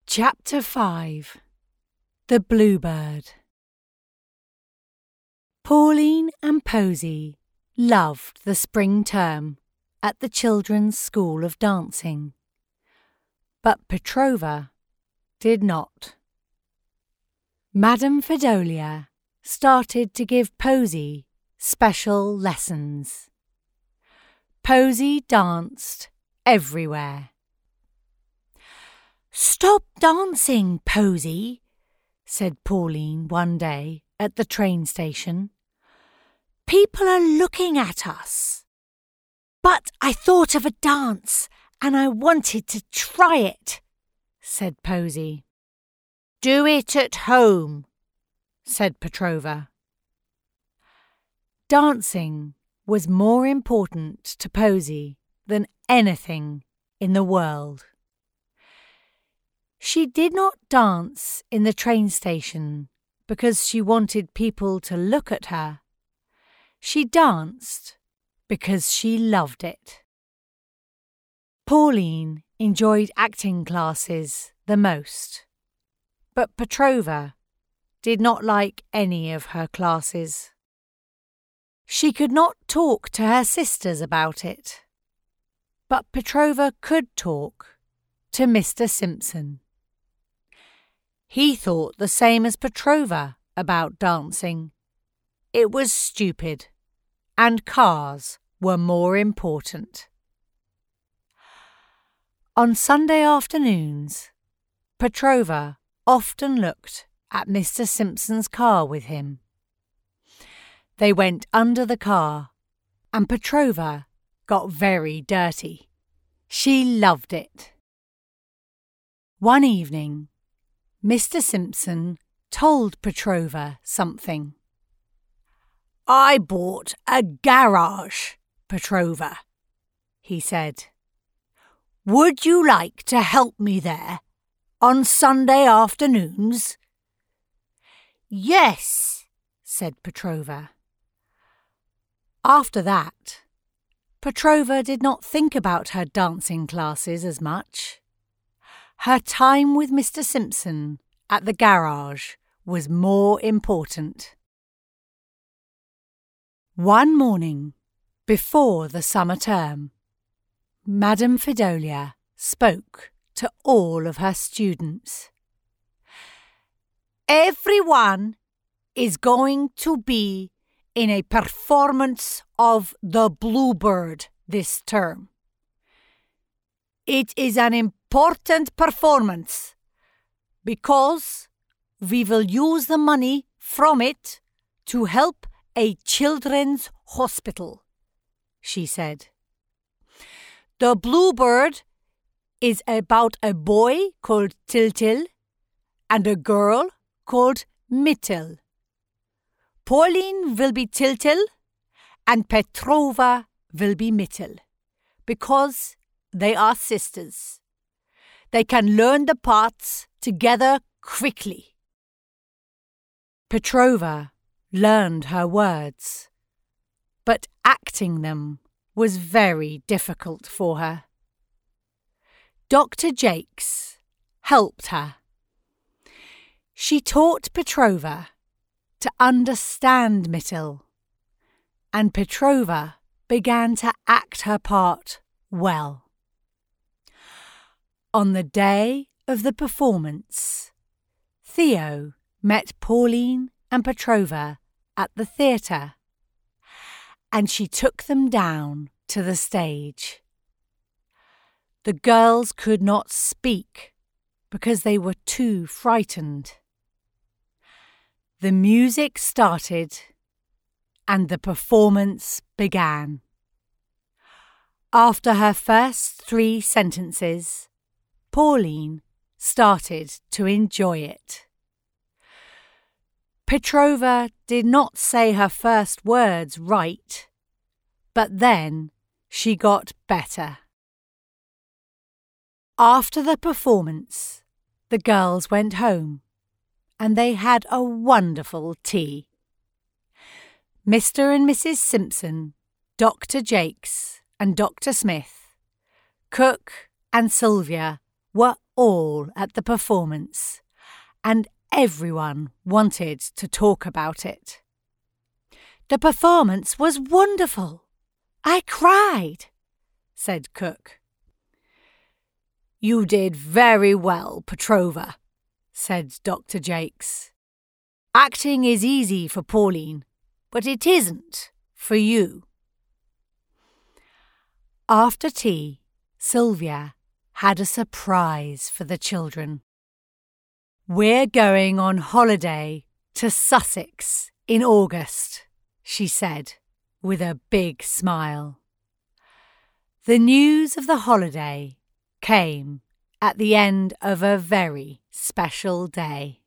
Chapter 5 The Bluebird. Pauline and Posy loved the spring term at the Children's School of Dancing, but Petrova did not. Madame Fidolia started to give Posy special lessons. Posy danced everywhere. "Stop dancing, Posy," said Pauline one day at the train station. "People are looking at us." "But I thought of a dance and I wanted to try it," said Posy. "Do it at home," said Petrova. Dancing was more important to Posy than anything in the world. She did not dance in the train station because she wanted people to look at her. She danced because she loved it. Pauline enjoyed acting classes the most, but Petrova did not like any of her classes. She could not talk to her sisters about it, but Petrova could talk to Mr. Simpson. He thought the same as Petrova about dancing. It was stupid, and cars were more important. On Sunday afternoons, Petrova often looked at Mr. Simpson's car with him. They went under the car, and Petrova got very dirty. She loved it. One evening, Mr. Simpson told Petrova something. "I bought a garage, Petrova," he said. "Would you like to help me there on Sunday afternoons?" "Yes," said Petrova. After that, Petrova did not think about her dancing classes as much. Her time with Mr. Simpson at the garage was more important. One morning, before the summer term, Madame Fidolia spoke to all of her students. "Everyone is going to be in a performance of The Bluebird this term. It is an important performance because we will use the money from it to help a children's hospital," she said. "The Bluebird is about a boy called Tiltil and a girl called Mittel. Pauline will be Tiltil and Petrova will be Mittel because they are sisters. They can learn the parts together quickly." Petrova learned her words, but acting them was very difficult for her. Dr. Jakes helped her. She taught Petrova to understand Mittel, and Petrova began to act her part well. On the day of the performance, Theo met Pauline and Petrova at the theatre, and she took them down to the stage. The girls could not speak because they were too frightened. The music started, and the performance began. After her first 3 sentences, Pauline started to enjoy it. Petrova did not say her first words right, but then she got better. After the performance, the girls went home, and they had a wonderful tea. Mr. and Mrs. Simpson, Dr. Jakes, and Dr. Smith, Cook and Sylvia were all at the performance, and everyone wanted to talk about it. "The performance was wonderful. I cried," said Cook. "You did very well, Petrova," said Dr. Jakes. "Acting is easy for Pauline, but it isn't for you." After tea, Sylvia had a surprise for the children. "We're going on holiday to Sussex in August," she said, with a big smile. The news of the holiday came at the end of a very special day.